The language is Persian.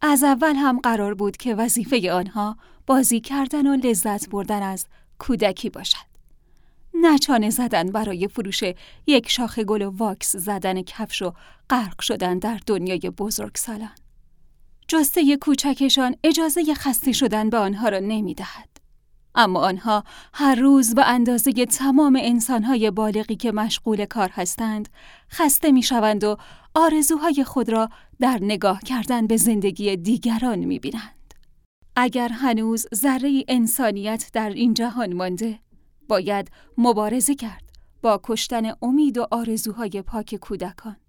از اول هم قرار بود که وظیفه آنها بازی کردن و لذت بردن از کودکی باشد. نه چانه زدن برای فروش یک شاخه گل و واکس زدن کفش و غرق شدن در دنیای بزرگسالان. جسته کوچکشان اجازه خسته شدن به آنها را نمی دهد. اما آنها هر روز به اندازه تمام انسانهای بالغی که مشغول کار هستند خسته می شوند و آرزوهای خود را در نگاه کردن به زندگی دیگران می بینند. اگر هنوز ذره انسانیت در این جهان مانده، باید مبارزه کرد با کشتن امید و آرزوهای پاک کودکان.